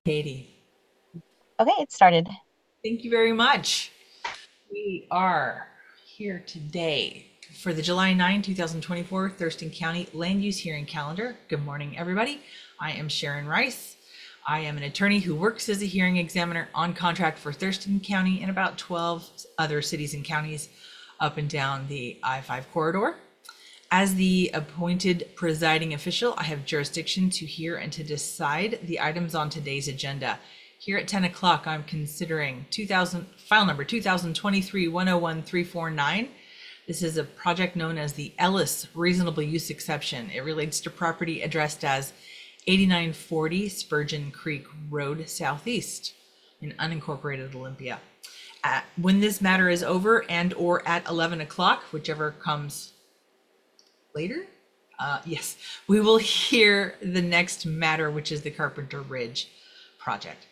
Katie, Okay, it started. thank you very much. We are here today for the July 2024 Thurston County Land Use Hearing Calendar. Good morning, everybody. I am Sharon Rice. I am an attorney who works as a hearing examiner on contract for Thurston County and about 12 other cities and counties up and down the I-5 corridor. As the appointed presiding official, I have jurisdiction to hear and to decide the items on today's agenda. Here at 10 o'clock, I'm considering file number 2023-101-349. This is a project known as the Ellis Reasonable Use Exception. It relates to property addressed as 8940 Spurgeon Creek Road Southeast in unincorporated Olympia. When this matter is over and or at 11 o'clock, whichever comes later, yes, we will hear the next matter, which is the Carpenter Ridge project.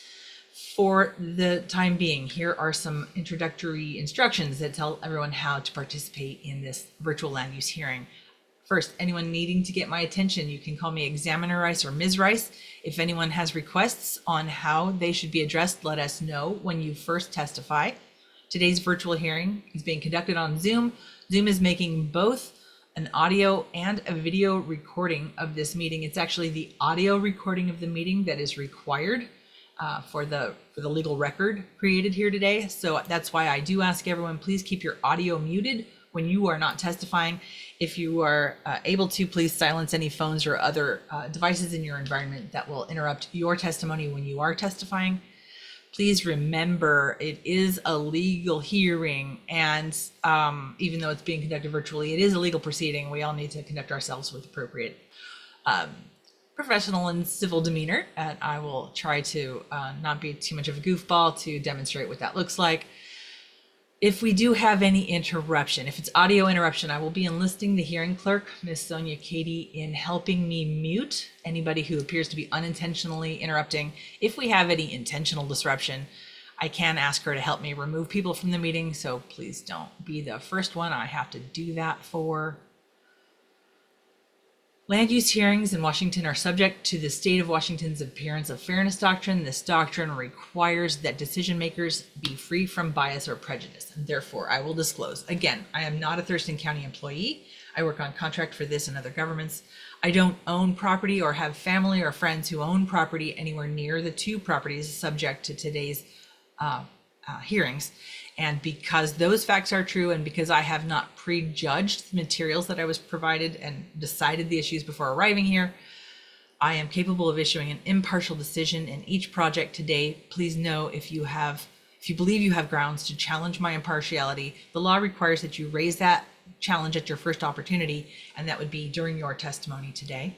For the time being, here are some introductory instructions that tell everyone how to participate in this virtual land use hearing. First, anyone needing to get my attention, you can call me Examiner Rice or Ms. Rice. If anyone has requests on how they should be addressed, let us know when you first testify. Today's virtual hearing is being conducted on Zoom. Zoom is making both an audio and a video recording of this meeting. It's actually the audio recording of the meeting that is required for the legal record created here today. So that's why I do ask everyone, please keep your audio muted when you are not testifying. If you are able to, please silence any phones or other devices in your environment that will interrupt your testimony when you are testifying. Please remember it is a legal hearing, and even though it's being conducted virtually, it is a legal proceeding. We all need to conduct ourselves with appropriate professional and civil demeanor, and I will try to not be too much of a goofball to demonstrate what that looks like. If we do have any interruption, if it's audio interruption, I will be enlisting the hearing clerk, Miss Sonia Katie, in helping me mute anybody who appears to be unintentionally interrupting. If we have any intentional disruption, I can ask her to help me remove people from the meeting, so please don't be the first one I have to do that for. Land use hearings in Washington are subject to the state of Washington's appearance of fairness doctrine. This doctrine requires that decision makers be free from bias or prejudice. And therefore, I will disclose. Again, I am not a Thurston County employee. I work on contract for this and other governments. I don't own property or have family or friends who own property anywhere near the two properties subject to today's hearings. And because those facts are true, and because I have not prejudged the materials that I was provided and decided the issues before arriving here, I am capable of issuing an impartial decision in each project today. Please know if you believe you have grounds to challenge my impartiality, the law requires that you raise that challenge at your first opportunity, and that would be during your testimony today.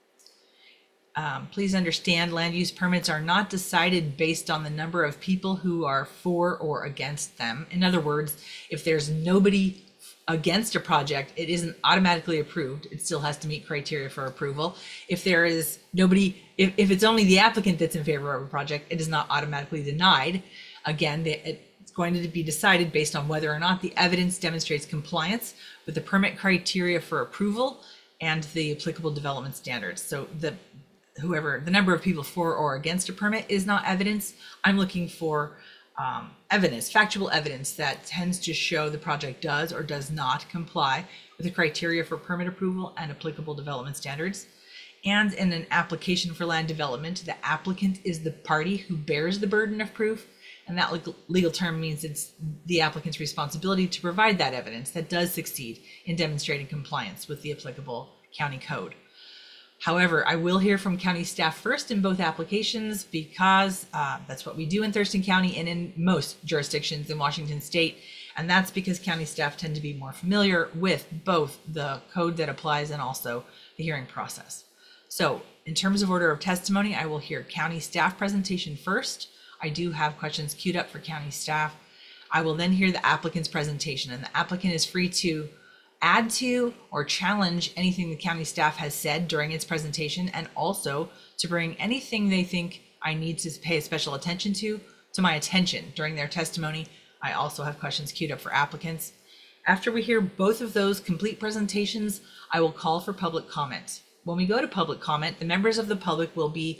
Please understand, land use permits are not decided based on the number of people who are for or against them. In other words, if there's nobody against a project, it isn't automatically approved. It still has to meet criteria for approval. If there is nobody, if it's only the applicant that's in favor of a project, it is not automatically denied. Again, it's going to be decided based on whether or not the evidence demonstrates compliance with the permit criteria for approval and the applicable development standards. So the number of people for or against a permit is not evidence. I'm looking for evidence, factual evidence that tends to show the project does or does not comply with the criteria for permit approval and applicable development standards. And in an application for land development, the applicant is the party who bears the burden of proof. And that legal term means it's the applicant's responsibility to provide that evidence that does succeed in demonstrating compliance with the applicable county code. However, I will hear from county staff first in both applications because that's what we do in Thurston County and in most jurisdictions in Washington state. And that's because county staff tend to be more familiar with both the code that applies and also the hearing process. So in terms of order of testimony, I will hear county staff presentation first. I do have questions queued up for county staff. I will then hear the applicant's presentation, and the applicant is free to add to or challenge anything the county staff has said during its presentation, and also to bring anything they think I need to pay special attention to my attention during their testimony. I also have questions queued up for applicants. After we hear both of those complete presentations, I will call for public comment. When we go to public comment, the members of the public will be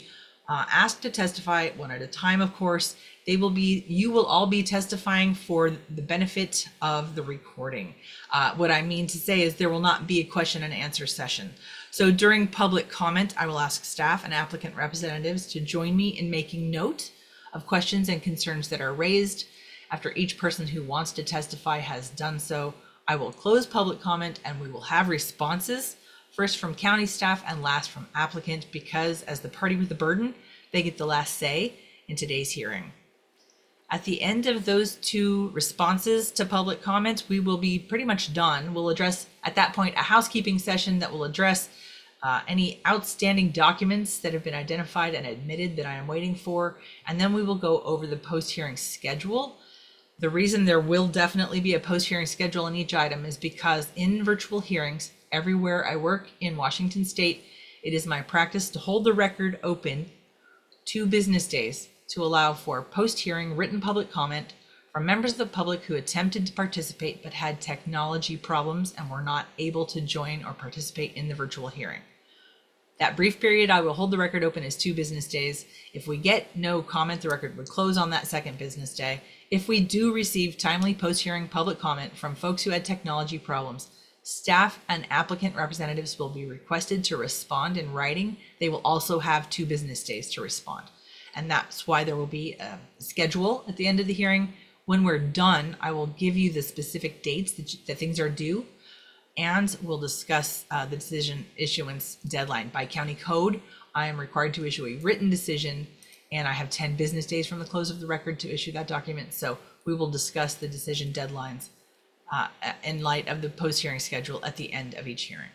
asked to testify one at a time, of course. You will all be testifying for the benefit of the recording. What I mean to say is there will not be a question and answer session. So during public comment, I will ask staff and applicant representatives to join me in making note of questions and concerns that are raised. After each person who wants to testify has done so, I will close public comment and we will have responses, first from county staff and last from applicant, because as the party with the burden, they get the last say in today's hearing. At the end of those two responses to public comments, we will be pretty much done. We'll address at that point a housekeeping session that will address any outstanding documents that have been identified and admitted that I am waiting for. And then we will go over the post-hearing schedule. The reason there will definitely be a post-hearing schedule in each item is because in virtual hearings, everywhere I work in Washington State, it is my practice to hold the record open 2 business days to allow for post-hearing written public comment from members of the public who attempted to participate but had technology problems and were not able to join or participate in the virtual hearing. That brief period, I will hold the record open as 2 business days. If we get no comment, the record would close on that second business day. If we do receive timely post-hearing public comment from folks who had technology problems, staff and applicant representatives will be requested to respond in writing. They will also have 2 business days to respond. And that's why there will be a schedule at the end of the hearing. When we're done, I will give you the specific dates that things are due, and we'll discuss the decision issuance deadline. By county code, I am required to issue a written decision, and I have 10 business days from the close of the record to issue that document. So we will discuss the decision deadlines in light of the post-hearing schedule at the end of each hearing.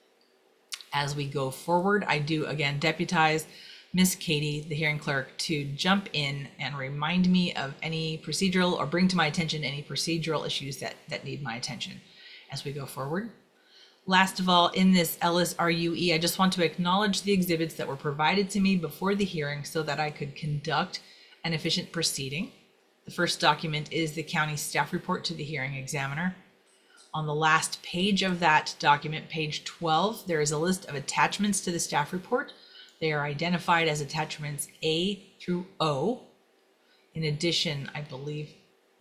As we go forward, I do again deputize Miss Katie, the hearing clerk, to jump in and remind me of any procedural or bring to my attention any procedural issues that need my attention as we go forward. Last of all, in this LSRUE, I just want to acknowledge the exhibits that were provided to me before the hearing so that I could conduct an efficient proceeding. The first document is the county staff report to the hearing examiner. On the last page of that document, page 12, there is a list of attachments to the staff report. They are identified as attachments A through O. In addition, I believe,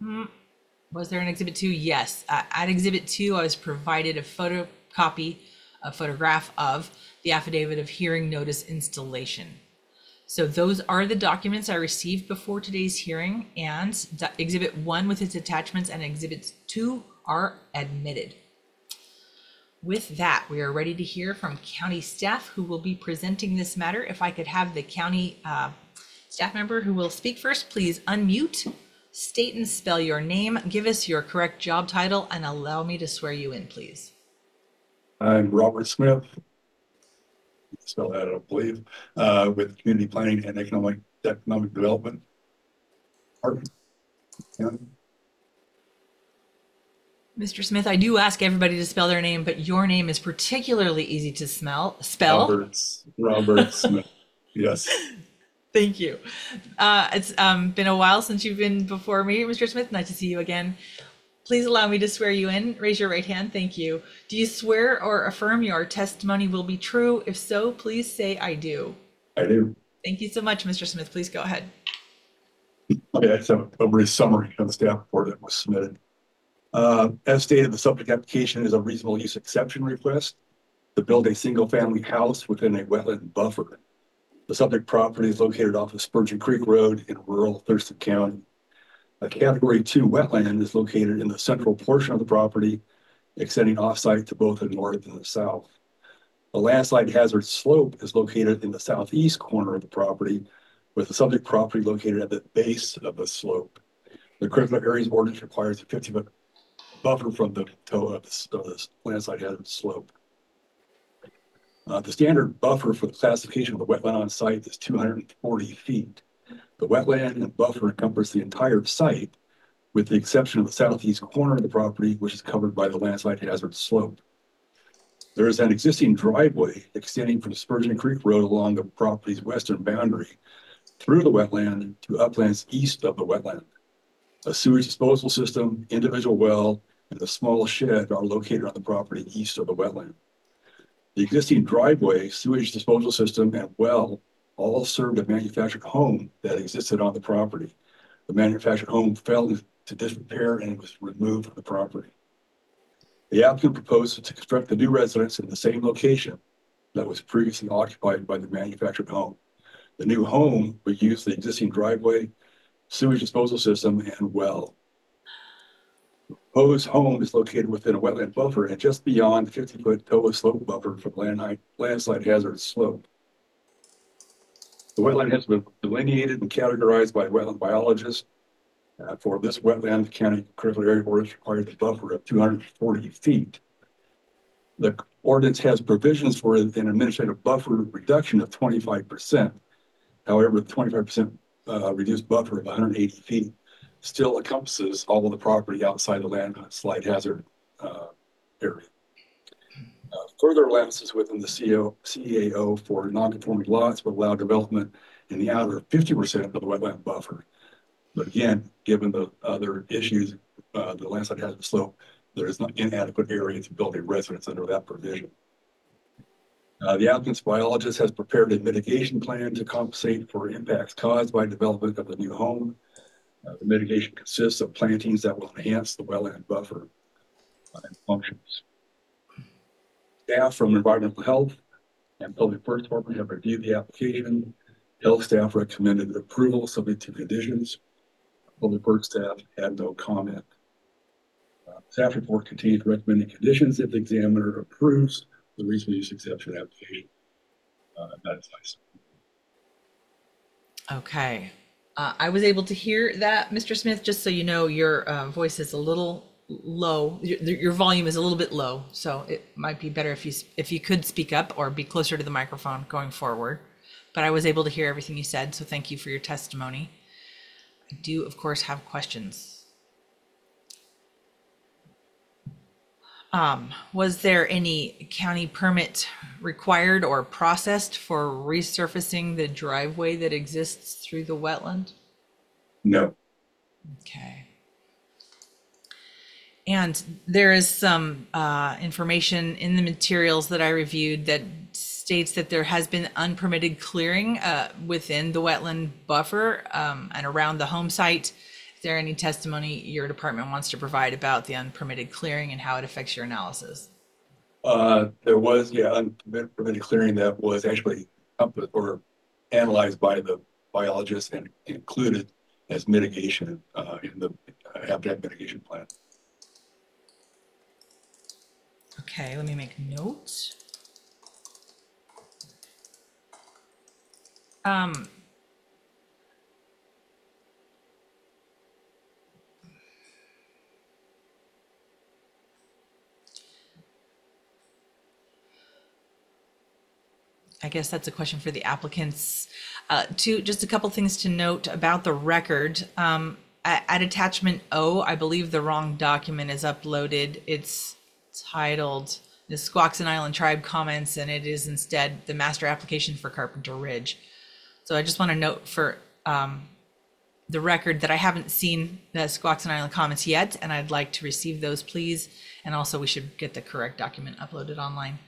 was there an exhibit 2? Yes, at exhibit 2, I was provided a photograph of the affidavit of hearing notice installation. So those are the documents I received before today's hearing, and exhibit 1 with its attachments and exhibits 2 are admitted. With that, we are ready to hear from county staff who will be presenting this matter. If I could have the county staff member who will speak first, please unmute, state and spell your name, give us your correct job title, and allow me to swear you in, please. I'm Robert Smith, spell that, I believe, with Community Planning and Economic Development Department. Yeah. Mr. Smith, I do ask everybody to spell their name, but your name is particularly easy to spell. Robert Smith. Yes. Thank you. It's been a while since you've been before me, Mr. Smith. Nice to see you again. Please allow me to swear you in. Raise your right hand. Thank you. Do you swear or affirm your testimony will be true? If so, please say I do. I do. Thank you so much, Mr. Smith. Please go ahead. Okay, I just have a brief summary of the staff report that was submitted. As stated, the subject application is a reasonable use exception request to build a single-family house within a wetland buffer. The subject property is located off of Spurgeon Creek Road in rural Thurston County. A Category 2 wetland is located in the central portion of the property, extending off-site to both the north and the south. The landslide hazard slope is located in the southeast corner of the property, with the subject property located at the base of the slope. The critical areas ordinance requires a 50-foot buffer from the toe of this landslide hazard slope. The standard buffer for the classification of the wetland on site is 240 feet. The wetland and buffer encompass the entire site, with the exception of the southeast corner of the property, which is covered by the landslide hazard slope. There is an existing driveway extending from Spurgeon Creek Road along the property's western boundary through the wetland to uplands east of the wetland. A sewage disposal system, individual well, and a small shed are located on the property east of the wetland. The existing driveway, sewage disposal system, and well all served a manufactured home that existed on the property. The manufactured home fell into disrepair and was removed from the property. The applicant proposed to construct the new residence in the same location that was previously occupied by the manufactured home. The new home would use the existing driveway, sewage disposal system, and well. The proposed home is located within a wetland buffer and just beyond the 50-foot TOA slope buffer from landslide hazard slope. The wetland has been delineated and categorized by wetland biologists. For this wetland, the county critical area ordinance requires a buffer of 240 feet. The ordinance has provisions for an administrative buffer reduction of 25%. However, the 25% reduced buffer of 180 feet still encompasses all of the property outside the landslide hazard area. Further allowances within the CAO for non-conforming lots will allow development in the outer 50% of the wetland buffer. But again, given the other issues, the landslide hazard slope, there is not inadequate area to build a residence under that provision. The applicant's biologist has prepared a mitigation plan to compensate for impacts caused by development of the new home. The mitigation consists of plantings that will enhance the wetland buffer and functions. Staff from Environmental Health and Public Works Department have reviewed the application. Health staff recommended approval subject to conditions. Public Works staff had no comment. Staff report contains recommended conditions if the examiner approves the reasonable use exception application. That is nice. Okay. I was able to hear that, Mr. Smith, just so you know, your voice is a little low. Your volume is a little bit low. So it might be better if you could speak up or be closer to the microphone going forward. But I was able to hear everything you said. So thank you for your testimony. I do, of course, have questions. Was there any county permit required or processed for resurfacing the driveway that exists through the wetland? No. Okay. And there is some information in the materials that I reviewed that states that there has been unpermitted clearing within the wetland buffer and around the home site. Is there any testimony your department wants to provide about the unpermitted clearing and how it affects your analysis? There was, unpermitted clearing that was actually or analyzed by the biologist and included as mitigation in the habitat mitigation plan. Okay, let me make notes. I guess that's a question for the applicants. Just a couple things to note about the record. At attachment O, I believe the wrong document is uploaded. It's titled the Squaxin Island Tribe Comments, and it is instead the master application for Carpenter Ridge. So I just want to note for the record that I haven't seen the Squaxin Island comments yet, and I'd like to receive those, please. And also we should get the correct document uploaded online.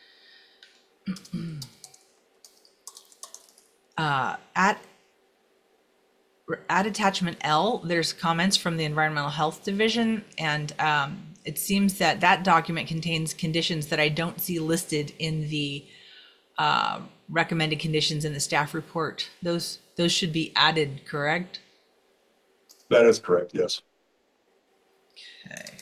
At attachment L, there's comments from the Environmental Health Division, and it seems that that document contains conditions that I don't see listed in the recommended conditions in the staff report. Those should be added, correct? That is correct, yes. Okay.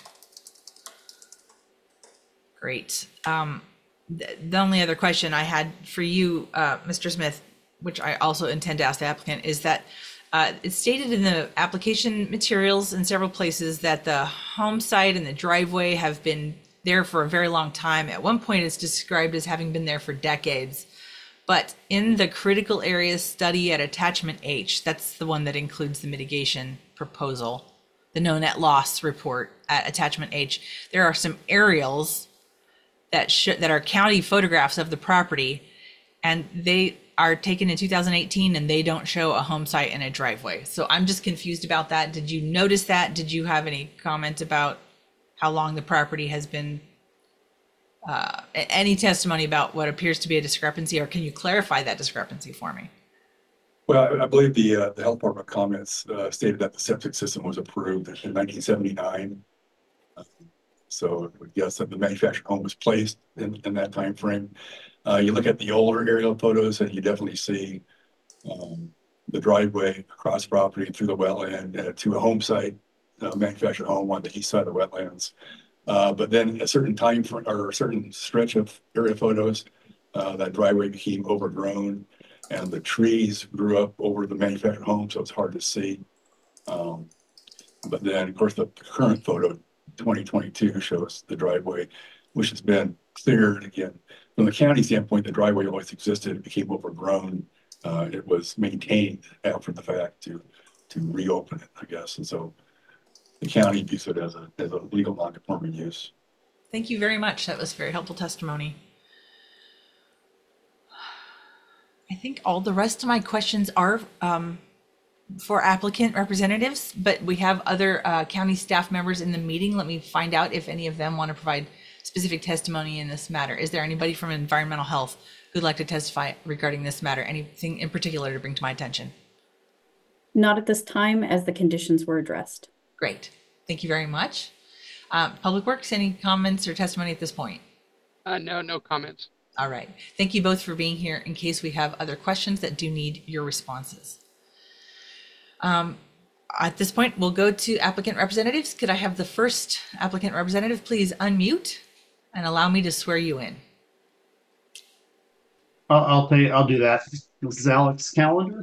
Great. The only other question I had for you, Mr. Smith, which I also intend to ask the applicant, is that it's stated in the application materials in several places that the home site and the driveway have been there for a very long time. At one point, it's described as having been there for decades. But in the critical areas study at attachment H, that's the one that includes the mitigation proposal, the no net loss report at attachment H, there are some aerials that are county photographs of the property, and they are taken in 2018 and they don't show a home site and a driveway. So I'm just confused about that. Did you notice that? Did you have any comment about how long the property has been, any testimony about what appears to be a discrepancy, or can you clarify that discrepancy for me? Well, I believe the health department comments stated that the septic system was approved in 1979. So I would guess that the manufactured home was placed in that time frame. You look at the older aerial photos, and you definitely see the driveway across property and through the wetland to a home site, manufactured home on the east side of the wetlands. But then a certain time frame or a certain stretch of area photos, that driveway became overgrown and the trees grew up over the manufactured home, so it's hard to see. But then, of course, the current photo, 2022, shows the driveway, which has been cleared again. From the county standpoint, the driveway always existed. It became overgrown. It was maintained after the fact to reopen it, I guess. And so the county views it as a legal non-conforming use. Thank you very much. That was very helpful testimony. I think all the rest of my questions are for applicant representatives, but we have other county staff members in the meeting. Let me find out if any of them want to provide specific testimony in this matter. Is there anybody from environmental health who'd like to testify regarding this matter? Anything in particular to bring to my attention? Not at this time, as the conditions were addressed. Great. Thank you very much. Public Works, any comments or testimony at this point? No comments. All right. Thank you both for being here in case we have other questions that do need your responses. At this point, we'll go to applicant representatives. Could I have the first applicant representative please unmute and allow me to swear you in? I'll do that. This is Alex Callender.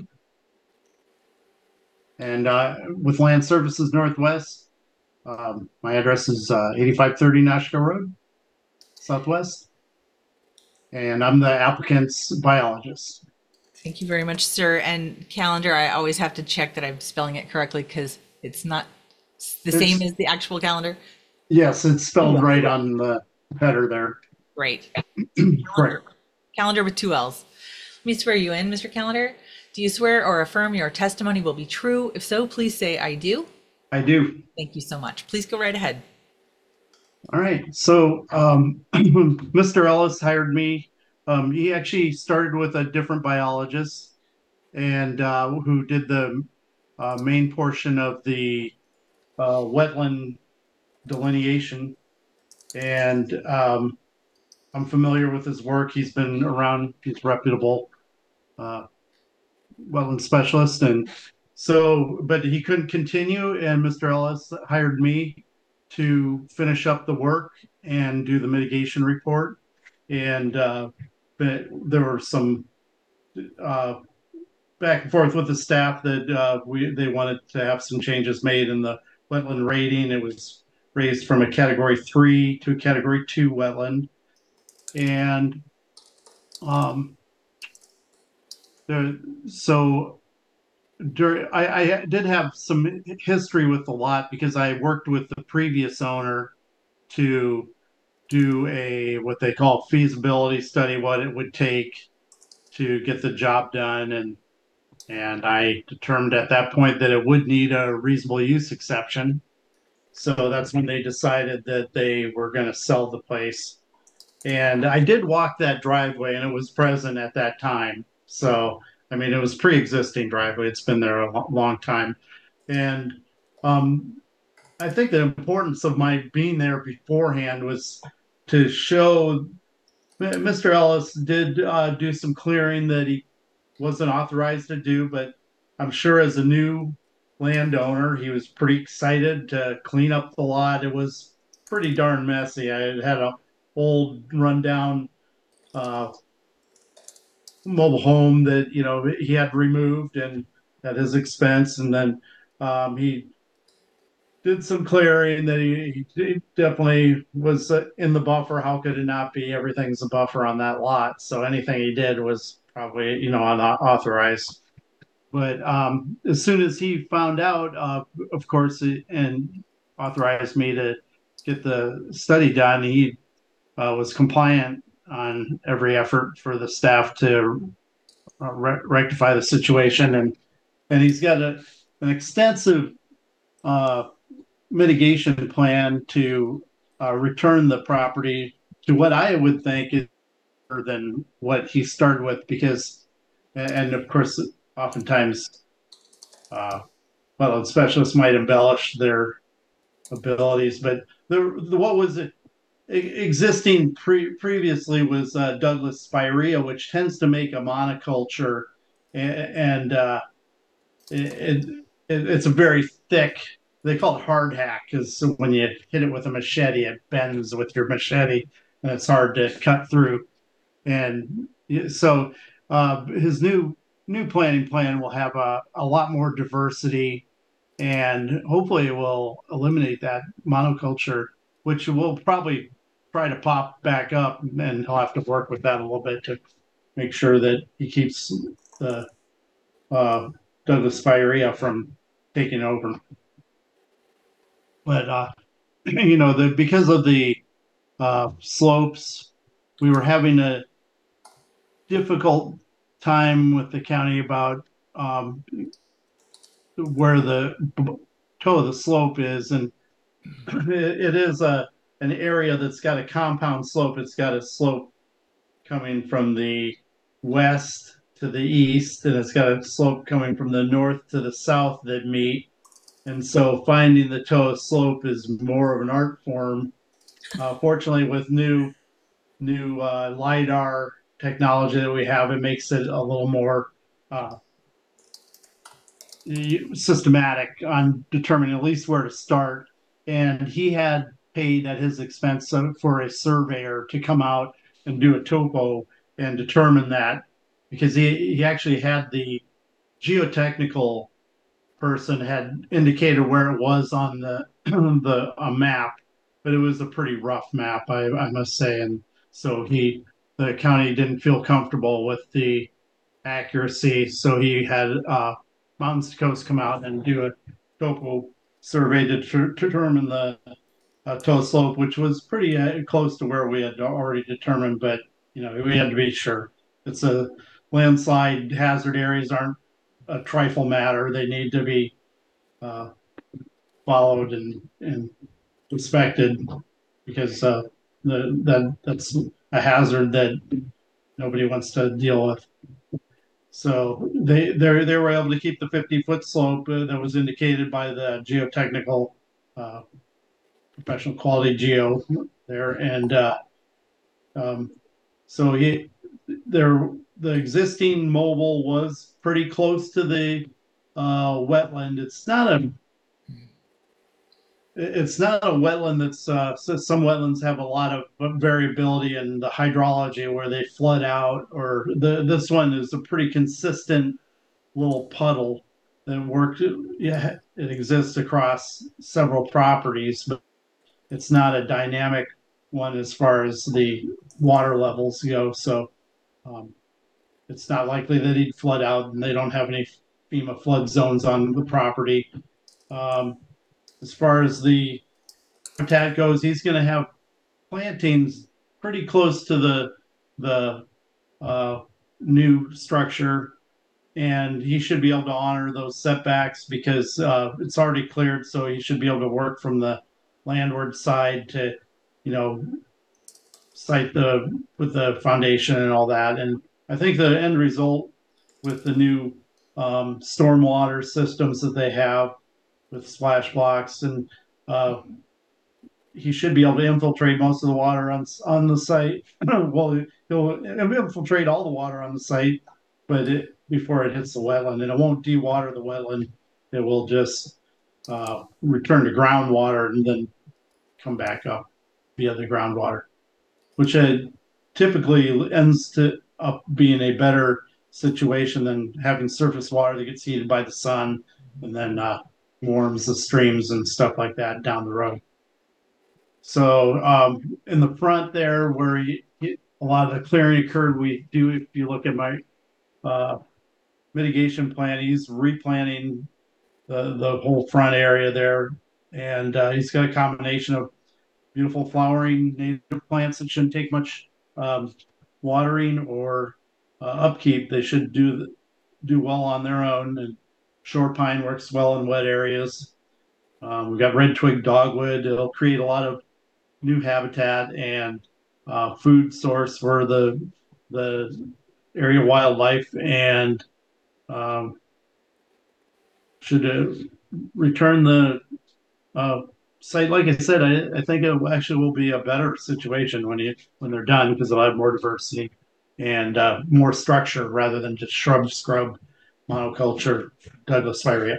And with Land Services Northwest, my address is 8530 Nashville Road, Southwest. And I'm the applicant's biologist. Thank you very much, sir. And calendar, I always have to check that I'm spelling it correctly because it's not the same as the actual calendar. Yes, it's spelled right on the header there. Great. Correct. Calendar with 2 L's. Let me swear you in, Mr. Calendar. Do you swear or affirm your testimony will be true? If so, please say I do. I do. Thank you so much. Please go right ahead. All right. So Mr. Ellis hired me. He actually started with a different biologist and who did the main portion of the wetland delineation. And I'm familiar with his work. He's been around, he's reputable wetland specialist. And so, but he couldn't continue, and Mr. Ellis hired me to finish up the work and do the mitigation report. And but there were some back and forth with the staff that they wanted to have some changes made in the wetland rating. It was raised from a category 3 to a category 2 wetland. And I did have some history with the lot because I worked with the previous owner to do what they call feasibility study, what it would take to get the job done. And I determined at that point that it would need a reasonable use exception. So that's when they decided that they were going to sell the place. And I did walk that driveway, and it was present at that time. So, I mean, it was pre-existing driveway. It's been there a long time. And I think the importance of my being there beforehand was to show Mr. Ellis did do some clearing that he wasn't authorized to do, but I'm sure as a new landowner, he was pretty excited to clean up the lot. It was pretty darn messy. I had a old rundown mobile home that he had removed and at his expense, and then he did some clearing that he definitely was in the buffer. How could it not be? Everything's a buffer on that lot, so anything he did was probably unauthorized. But as soon as he found out, of course, and authorized me to get the study done, he was compliant on every effort for the staff to rectify the situation, and he's got an extensive mitigation plan to return the property to what I would think is better than what he started with, because, and of course, oftentimes, specialists might embellish their abilities, but what was it existing previously was Douglas spirea, which tends to make a monoculture, and it's a very thick. They call it hard hack because when you hit it with a machete, it bends with your machete, and it's hard to cut through. And so his new planting plan will have a lot more diversity, and hopefully it will eliminate that monoculture, which will probably try to pop back up, and he'll have to work with that a little bit to make sure that he keeps the Douglas spirea from taking over. But because of the slopes, we were having a difficult time with the county about where the toe of the slope is, and it is an area that's got a compound slope. It's got a slope coming from the west to the east, and it's got a slope coming from the north to the south that meet. And so finding the toe slope is more of an art form. Fortunately, with new LiDAR technology that we have, it makes it a little more systematic on determining at least where to start. And he had paid at his expense for a surveyor to come out and do a topo and determine that, because he actually had the geotechnical person had indicated where it was on the a map, but it was a pretty rough map, I must say. And so the county didn't feel comfortable with the accuracy, so he had Mountains to Coast come out and do a topo survey to determine the toe slope, which was pretty close to where we had already determined, but we had to be sure. It's a landslide hazard areas aren't a trifle matter. They need to be followed and respected, because that's a hazard that nobody wants to deal with. So they were able to keep the 50-foot slope that was indicated by the geotechnical professional quality geo there, and so the existing mobile was pretty close to the wetland. It's not a wetland that's so some wetlands have a lot of variability in the hydrology where they flood out, or this one is a pretty consistent little puddle that worked. Yeah, it exists across several properties, but it's not a dynamic one as far as the water levels go. So it's not likely that he'd flood out, and they don't have any FEMA flood zones on the property. As far as the habitat goes, he's going to have plantings pretty close to the new structure, and he should be able to honor those setbacks because it's already cleared. So he should be able to work from the landward side to, site with the foundation and all that. And I think the end result with the new stormwater systems that they have with splash blocks, and he should be able to infiltrate most of the water on the site. Well, he'll infiltrate all the water on the site, but before it hits the wetland, and it won't dewater the wetland. It will just return to groundwater and then come back up via the groundwater, which typically ends up being a better situation than having surface water that gets heated by the sun and then warms the streams and stuff like that down the road. So in the front there, where a lot of the clearing occurred, we do, if you look at my mitigation plan, he's replanting the whole front area there, and he's got a combination of beautiful flowering native plants that shouldn't take much watering or upkeep. They should do well on their own, and shore pine works well in wet areas. We've got red twig dogwood. It'll create a lot of new habitat and food source for the area wildlife, and Should return the site. Like I said, I think it actually will be a better situation when they're done because they'll have more diversity and more structure rather than just shrub scrub monoculture Douglas spirea.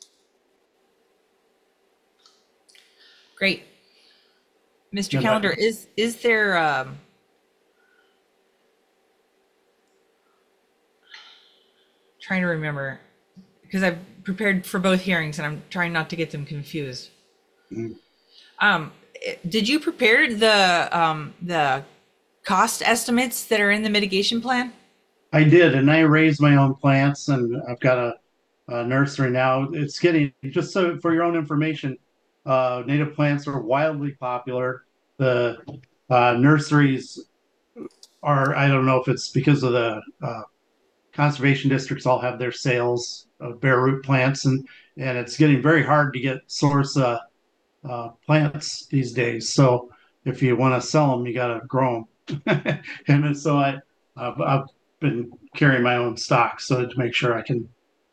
Great. Mr. Yeah, Calendar, is there trying to remember because I've prepared for both hearings and I'm trying not to get them confused. Mhm. Did you prepare the cost estimates that are in the mitigation plan? I did, and I raised my own plants, and I've got a nursery now. It's getting, just so for your own information, native plants are wildly popular. The nurseries are, I don't know if it's because of the conservation districts all have their sales of bare root plants, and it's getting very hard to get source plants these days. So if you want to sell them, you got to grow them. And so I've been carrying my own stock so to make sure I can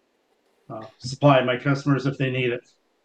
supply my customers if they need it.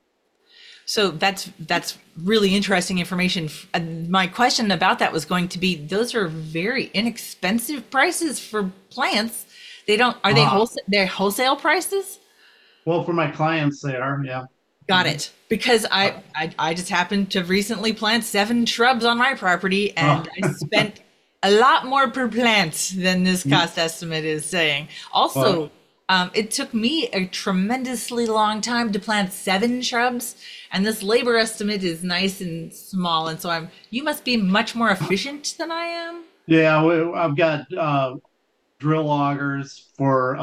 So that's really interesting information. My question about that was going to be, those are very inexpensive prices for plants. They don't, are they they're wholesale prices? Well, for my clients, they are, yeah. Got it. Because I just happened to recently plant 7 shrubs on my property and I spent a lot more per plant than this cost estimate is saying. Also, it took me a tremendously long time to plant 7 shrubs, and this labor estimate is nice and small. And so you must be much more efficient than I am. Yeah, I've got drill augers for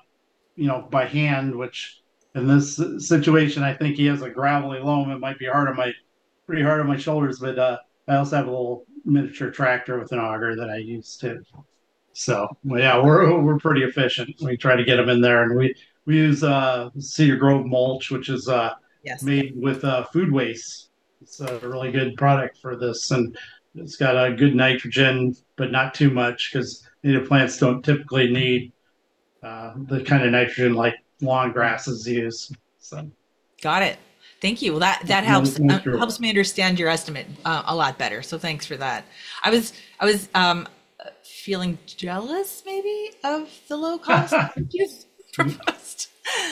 by hand, which in this situation, I think he has a gravelly loam. It might be pretty hard on my shoulders, but I also have a little miniature tractor with an auger that I use too. So yeah, we're pretty efficient. We try to get them in there, and we use Cedar Grove mulch, which is Yes. made with food waste. It's a really good product for this, and it's got a good nitrogen, but not too much because native plants don't typically need the kind of nitrogen like lawn grasses use. So Got it. Thank you. Well, that helps helps me understand your estimate a lot better. So thanks for that. I was feeling jealous maybe of the low cost you proposed.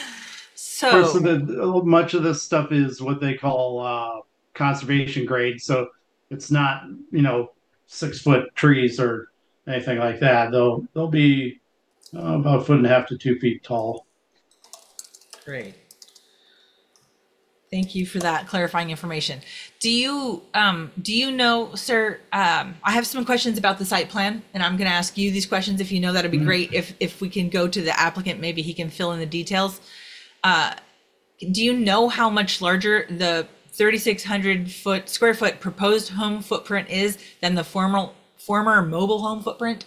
So much of this stuff is what they call conservation grade. So it's not 6-foot trees or anything like that. They'll be about 1.5 to 2 feet tall. great. Thank you for that clarifying information. Do you know, sir, I have some questions about the site plan, and I'm going to ask you these questions. If you know, that'd be great. If we can go to the applicant, maybe he can fill in the details. Do you know how much larger the 3,600 square foot proposed home footprint is than the former mobile home footprint?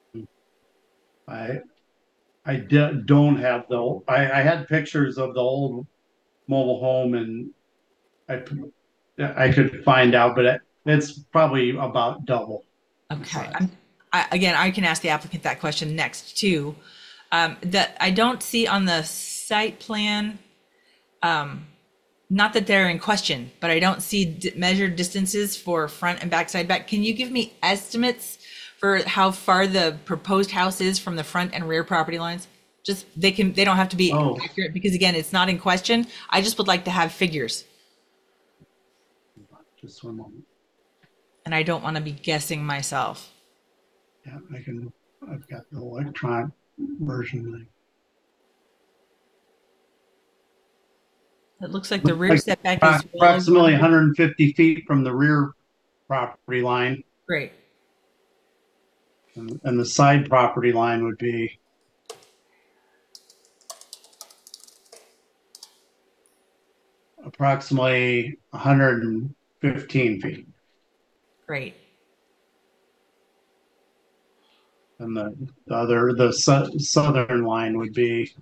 I don't have I had pictures of the old mobile home, and I could find out, but it's probably about double. Okay. Again, I can ask the applicant that question next too. That I don't see on the site plan, not that they're in question, but I don't see measured distances for front and back setback. Can you give me estimates for how far the proposed house is from the front and rear property lines? Just they don't have to be accurate because again, it's not in question. I just would like to have figures. Just one moment. And I don't want to be guessing myself. Yeah, I've got the electronic version. It looks like the rear setback is approximately 150 feet from the rear property line. Great. And the side property line would be approximately 115 feet. Great. And the southern line would be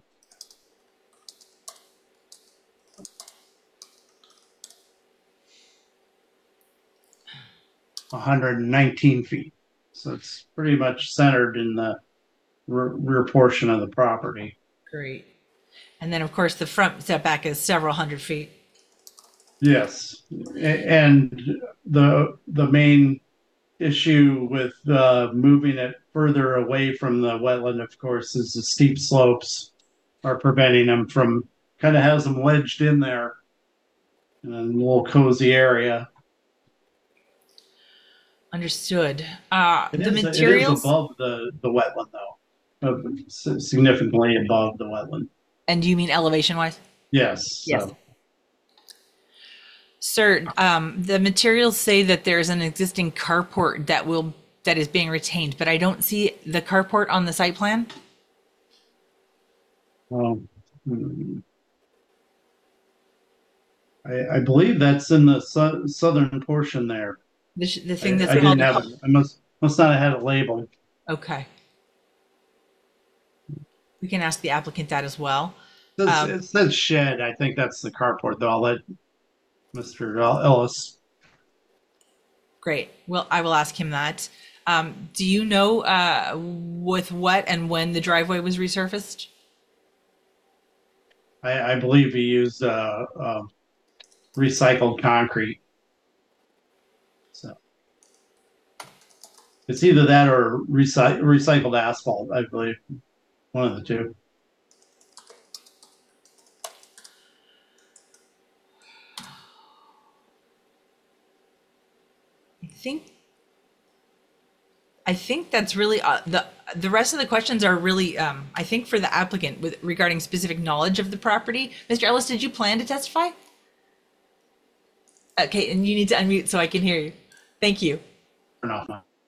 $119 feet. So it's pretty much centered in the rear portion of the property. Great. And then, of course, the front setback is several hundred feet. Yes, and the main issue with moving it further away from the wetland, of course, is the steep slopes are preventing them from, kind of has them wedged in there in a little cozy area. Understood. It The is materials, above the wetland though, significantly above the wetland. and do you mean elevation wise? Yes. Yes. So, Sir, the materials say that there's an existing carport that is being retained, but I don't see the carport on the site plan. hmm. I believe that's in the southern portion there. The thing that's I didn't called, have it. I must not have had it labeled. okay. We can ask the applicant that as well. It says shed. I think that's the carport, though. I'll let Mr. Ellis. Great. Well, I will ask him that. Do you know with what and when the driveway was resurfaced? I believe he used recycled concrete. So it's either that or recycled asphalt, I believe. One of the two. I think that's really the rest of the questions are really I think for the applicant with regarding specific knowledge of the property. Mr. Ellis, did you plan to testify? Okay, and you need to unmute so I can hear you. Thank you. No.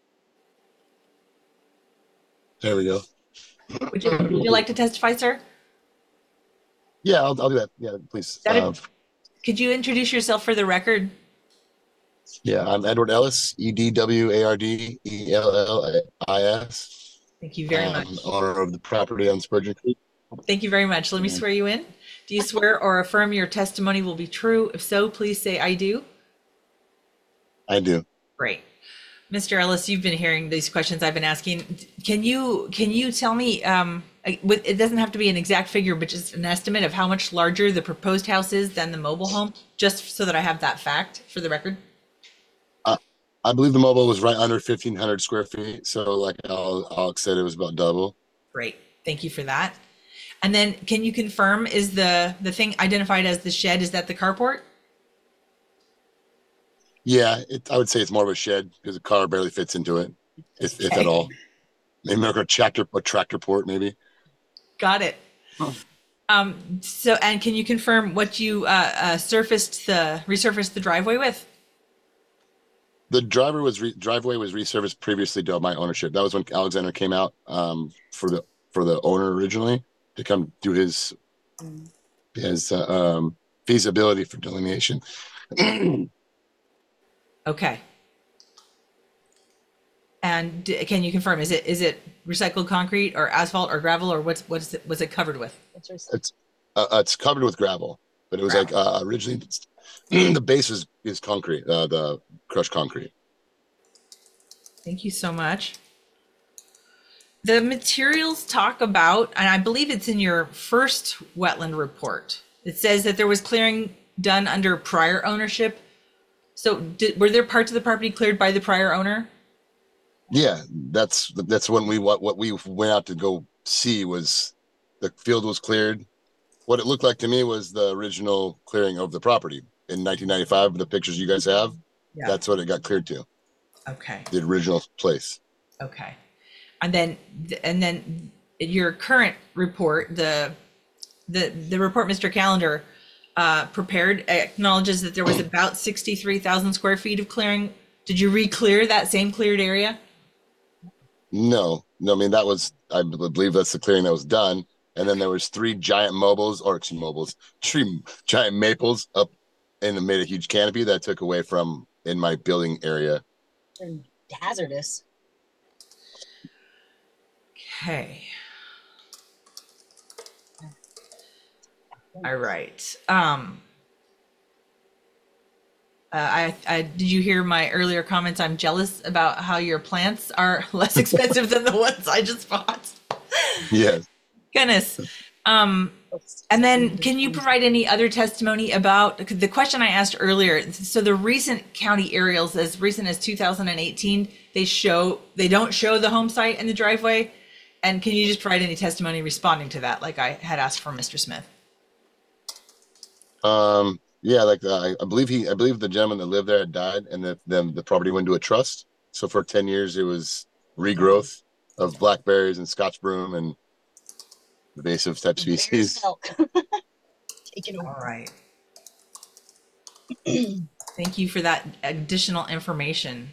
There we go. Would you like to testify, sir? Yeah, I'll do that. Yeah, please. Could you introduce yourself for the record? Yeah, I'm Edward Ellis, EDWARDELLIS. Thank you very much. Owner of the property on Spurgeon Creek. Thank you very much. Let me swear you in. Do you swear or affirm your testimony will be true? If so, please say I do. I do. Great. Mr. Ellis, you've been hearing these questions I've been asking. Can you tell me, it doesn't have to be an exact figure, but just an estimate of how much larger the proposed house is than the mobile home, just so that I have that fact for the record? I believe the mobile was right under 1,500 square feet. So like Alex said, it was about double. Great. Thank you for that. And then can you confirm, is the thing identified as the shed, is that the carport? Yeah, I would say it's more of a shed because the car barely fits into it, if at all. Maybe like a tractor port, maybe. Got it. So, and can you confirm what you resurfaced the driveway with? The driveway was resurfaced previously to my ownership. That was when Alexander came out for the owner originally to come do his feasibility for delineation. Okay. And can you confirm, is it recycled concrete or asphalt or gravel, or was it covered with? It's covered with gravel, but it was like originally the base is concrete, the crushed concrete. Thank you so much. The materials talk about, and I believe it's in your first wetland report, it says that there was clearing done under prior ownership. So were there parts of the property cleared by the prior owner? Yeah, that's when what we went out to go see was the field was cleared. What it looked like to me was the original clearing of the property in 1995. The pictures you guys have, that's what it got cleared to. Okay. The original place. Okay. And then your current report, the report Mr. Callender prepared acknowledges that there was about 63,000 square feet of clearing. Did you re-clear that same cleared area? No. I mean, I believe that's the clearing that was done. And then there was three giant giant maples up and made a huge canopy that I took away from in my building area. Hazardous. Okay. All right. Did you hear my earlier comments? I'm jealous about how your plants are less expensive than the ones I just bought. Yes. Goodness. And then can you provide any other testimony about the question I asked earlier? So the recent county aerials, as recent as 2018, they don't show the home site and the driveway. And can you just provide any testimony responding to that, like I had asked for Mr. Smith? Yeah, like I believe the gentleman that lived there had died, and the property went to a trust. So for 10 years, it was regrowth of blackberries and Scotch broom and invasive type species. Taking over. All right. Thank you for that additional information.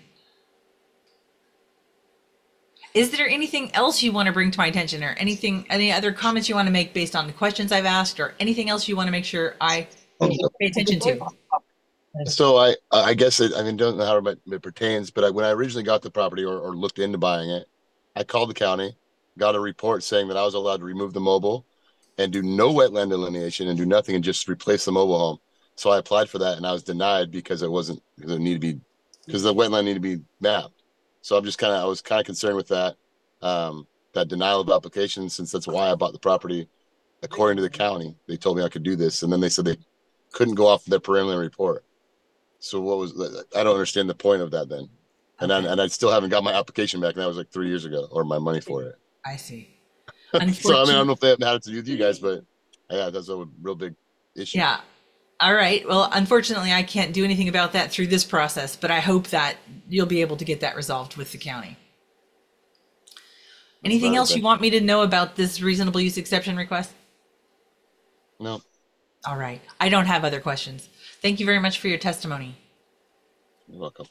Is there anything else you want to bring to my attention, or any other comments you want to make based on the questions I've asked, or anything else you want to make sure I pay attention to? So I guess I mean, don't know how it pertains, but when I originally got the property or looked into buying it, I called the county, got a report saying that I was allowed to remove the mobile and do no wetland delineation and do nothing and just replace the mobile home. So I applied for that and I was denied because the wetland needed to be mapped. So I was kind of concerned with that denial of application, since that's why I bought the property. According to the county, they told me I could do this, and then they said they couldn't go off their preliminary report. So I don't understand the point of that then. And I still haven't got my application back, and that was like 3 years ago, or my money for it. I see. So I mean, I don't know if they have had to do with you guys, but yeah, that's a real big issue. Yeah. All right. Well, unfortunately, I can't do anything about that through this process, but I hope that you'll be able to get that resolved with the county. Anything else you want me to know about this reasonable use exception request? No. All right. I don't have other questions. Thank you very much for your testimony. You're welcome.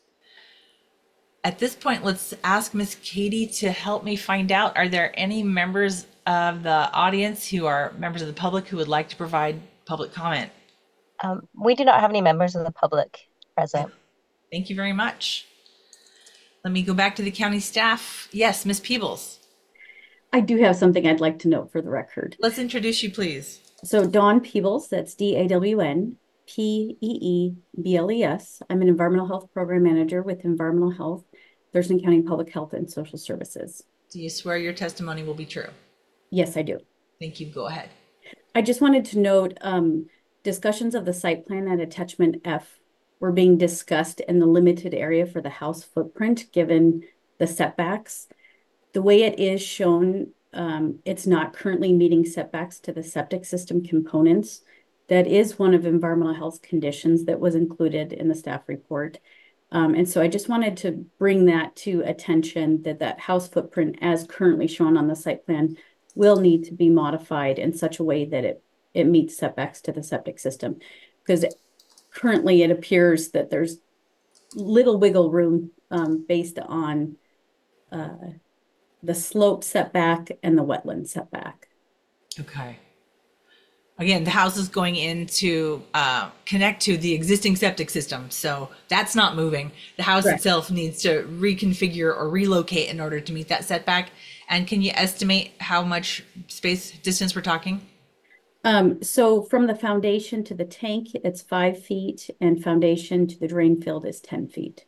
At this point, let's ask Miss Katie to help me find out, are there any members of the audience who are members of the public who would like to provide public comment? We do not have any members of the public present. Thank you very much. Let me go back to the county staff. Yes, Miss Peebles. I do have something I'd like to note for the record. Let's introduce you, please. So Dawn Peebles, that's DAWN PEEBLES. I'm an environmental health program manager with Environmental Health, Thurston County Public Health and Social Services. Do you swear your testimony will be true? Yes, I do. Thank you. Go ahead. I just wanted to note discussions of the site plan at attachment F were being discussed in the limited area for the house footprint given the setbacks. The way it is shown, it's not currently meeting setbacks to the septic system components. That is one of environmental health conditions that was included in the staff report. And so I just wanted to bring that to attention, that house footprint as currently shown on the site plan will need to be modified in such a way that it meets setbacks to the septic system. Because currently it appears that there's little wiggle room based on the slope setback and the wetland setback. Okay. Again, the house is going in to connect to the existing septic system, so that's not moving. The house Correct. itself needs to reconfigure or relocate in order to meet that setback. And can you estimate how much space distance we're talking? So from the foundation to the tank, it's 5 feet, and foundation to the drain field is 10 feet.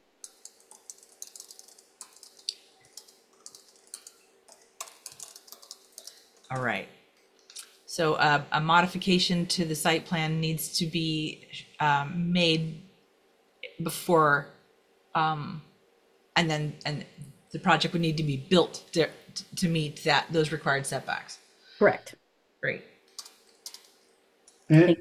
All right. So a modification to the site plan needs to be made before, and the project would need to be built to meet those required setbacks. Correct. Great. And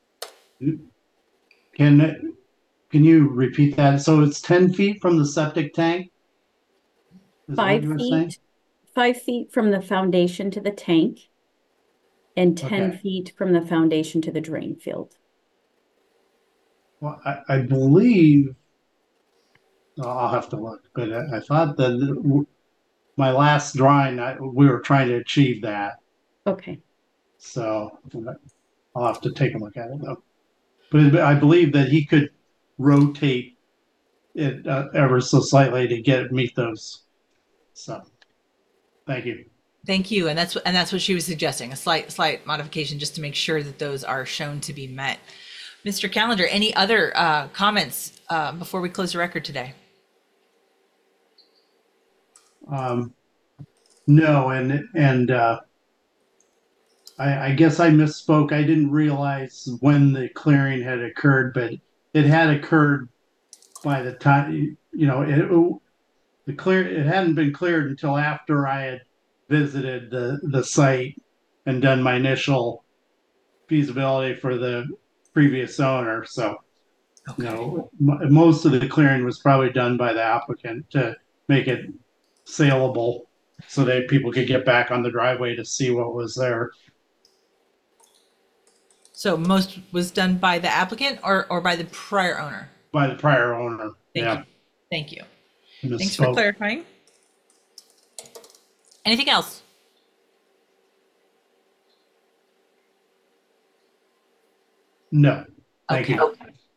can you repeat that? So it's 10 feet from the septic tank? Is that what 5 you were saying? feet, 5 feet from the foundation to the tank, and 10 Okay. feet from the foundation to the drain field. Well, I believe, I'll have to look, but I thought that my last drawing, we were trying to achieve that. Okay. So I'll have to take a look at it though. But I believe that he could rotate it ever so slightly to meet those. So, thank you. Thank you. And that's what she was suggesting, a slight modification just to make sure that those are shown to be met. Mr. Callender, any other comments before we close the record today? No, and I guess I misspoke. I didn't realize when the clearing had occurred, but it had occurred by the time, it hadn't been cleared until after I had visited the site and done my initial feasibility for the previous owner. So, most of the clearing was probably done by the applicant to make it saleable so that people could get back on the driveway to see what was there. So most was done by the applicant or by the prior owner? By the prior owner. Thank you. Thank you. Misspoke. Thanks for clarifying. Anything else? No. Thank Okay. you.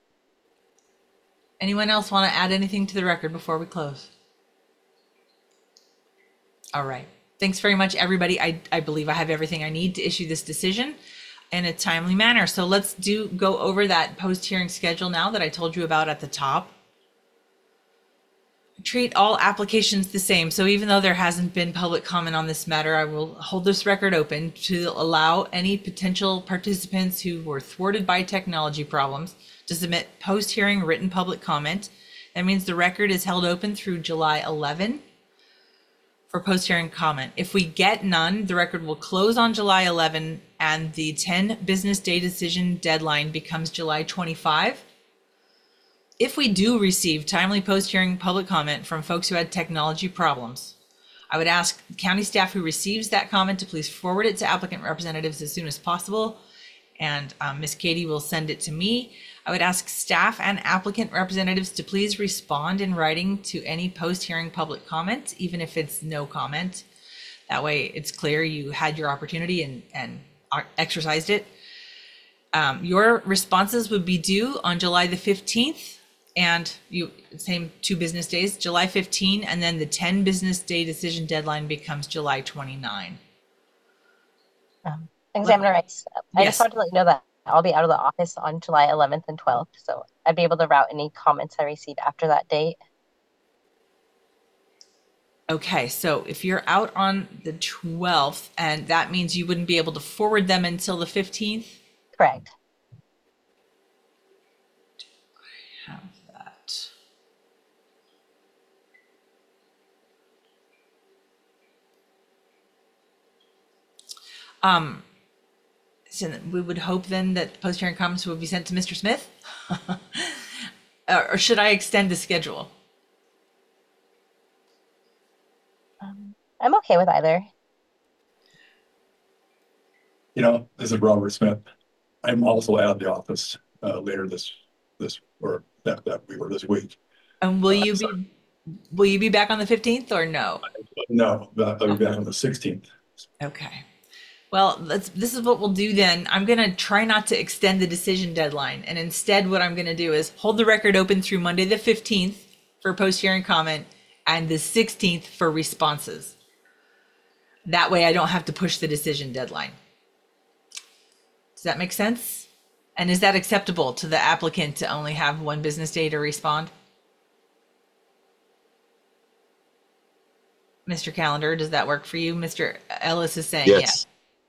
Anyone else want to add anything to the record before we close? All right. Thanks very much, everybody. I believe I have everything I need to issue this decision in a timely manner. So let's go over that post-hearing schedule now that I told you about at the top. Treat all applications the same. So even though there hasn't been public comment on this matter, I will hold this record open to allow any potential participants who were thwarted by technology problems to submit post-hearing written public comment. That means the record is held open through July 11 for post-hearing comment. If we get none, the record will close on July 11 and the 10 business day decision deadline becomes July 25. If we do receive timely post-hearing public comment from folks who had technology problems, I would ask county staff who receives that comment to please forward it to applicant representatives as soon as possible. And Ms. Katie will send it to me. I would ask staff and applicant representatives to please respond in writing to any post-hearing public comment, even if it's no comment. That way it's clear you had your opportunity and exercised it. Your responses would be due on July the 15th. And same 2 business days, July 15, and then the 10 business day decision deadline becomes July 29. Examiner Rice, I Yes. just wanted to let you know that I'll be out of the office on July 11th and 12th, so I'd be able to route any comments I receive after that date. Okay, so if you're out on the 12th, and that means you wouldn't be able to forward them until the 15th? Correct. Have that. So we would hope then that post-hearing comments will be sent to Mr. Smith? Or should I extend the schedule? I'm okay with either. This is Robert Smith. I'm also out of the office later this or that we were this week. And will you be back on the 15th or no? No, I'll be back on the 16th. Okay. Well, this is what we'll do then. I'm going to try not to extend the decision deadline. And instead, what I'm going to do is hold the record open through Monday the 15th for post-hearing comment and the 16th for responses. That way I don't have to push the decision deadline. Does that make sense? And is that acceptable to the applicant to only have 1 business day to respond? Mr. Calendar, does that work for you? Mr. Ellis is saying yes.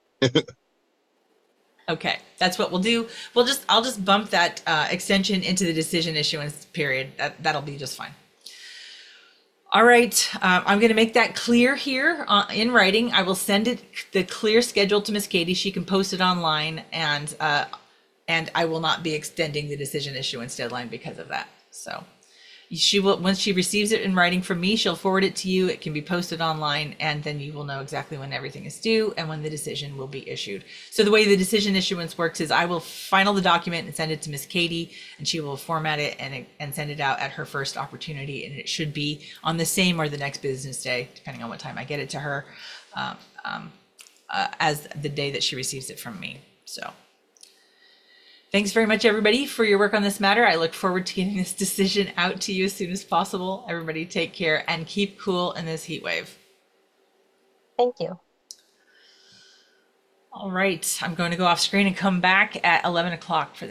Okay, that's what we'll do. I'll just bump that extension into the decision issuance period. That'll be just fine. All right, I'm going to make that clear here in writing. I will send the clear schedule to Ms. Katie. She can post it online, and I will not be extending the decision issuance deadline because of that. So she will, once she receives it in writing from me, she'll forward it to you. It can be posted online, and then you will know exactly when everything is due and when the decision will be issued. So the way the decision issuance works is I will final the document and send it to Ms. Katie, and she will format it and send it out at her first opportunity. And it should be on the same or the next business day, depending on what time I get it to her, as the day that she receives it from me. So thanks very much, everybody, for your work on this matter. I look forward to getting this decision out to you as soon as possible. Everybody take care and keep cool in this heat wave. Thank you. All right, I'm going to go off screen and come back at 11 o'clock for